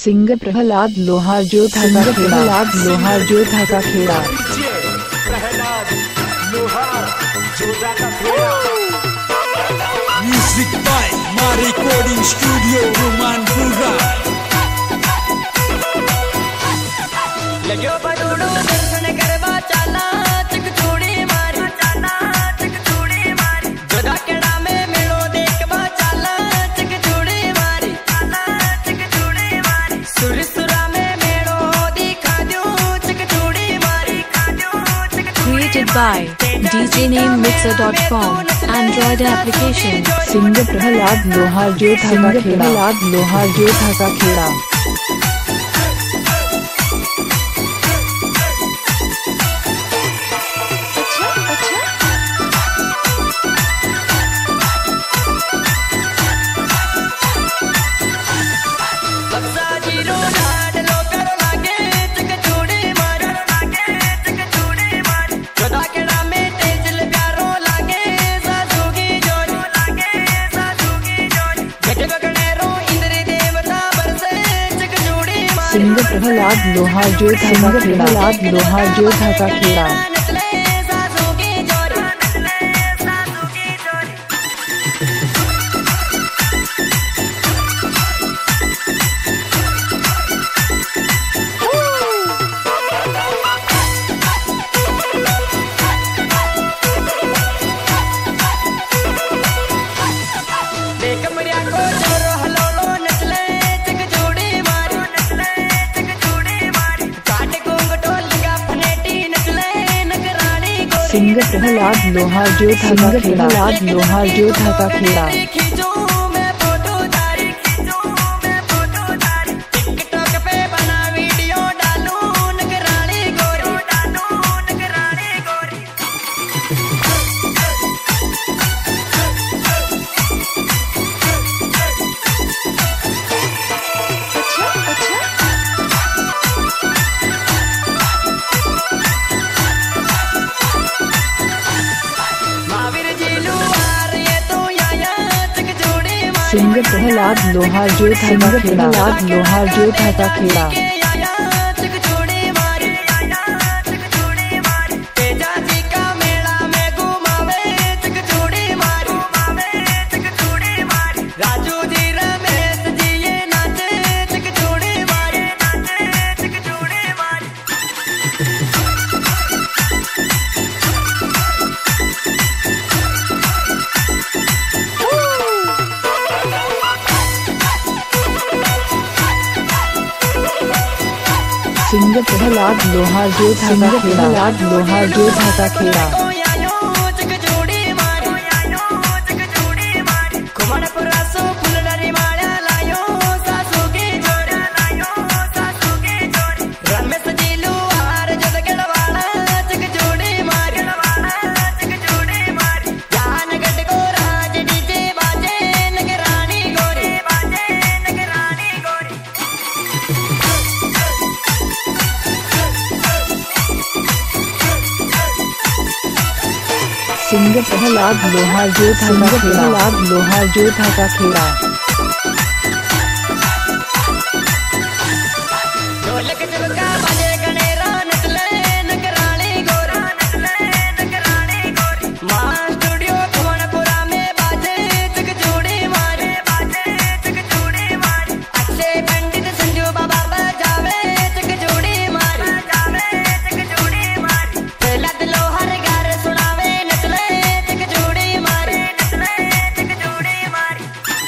Singer Prahlad Lohar Jodha ka Kheda. Prahlad Lohar Jodha ka Kheda. Prahlad Lohar Jodha ka Khera. Music by Maa recording studio Romanpura. लग्यो बडूडू दर्शन करवा चाला चिक चूड़ी मारी चाला चिक चूड़ी मारी जोधा केड़ा में मेलो देखवा चाला चिक चूड़ी मारी चाला चिक चूड़ी मारी सुरसुरा में मेलो दिखा दो चिक चूड़ी मारी खा दो चिक Created by DJNameMixer.com Android application। Singer Prahlad Lohar Jodha ka Kheda. Prahlad Lohar Jodha ka Kheda. Singer Prahlad Lohar Jodha ka Kheda. Prahlad Lohar Jodha ka Kheda. Singer Prahlad Lohar Jodha ka Kheda. Prahlad Lohar Jodha ka Kheda. Singer Prahlad Lohar Jodha ka Kheda. Prahlad Lohar Jodha ka Kheda. Singer Prahlad Lohar Jodha ka Kheda. Prahlad Lohar Jodha ka Kheda. Singer Prahlad Lohar Jodha ka Kheda. Prahlad Lohar Jodha ka Kheda.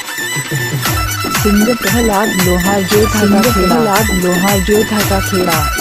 Singer Prahlad Lohar Jodha ka Kheda. Prahlad Lohar Jodha ka Kheda.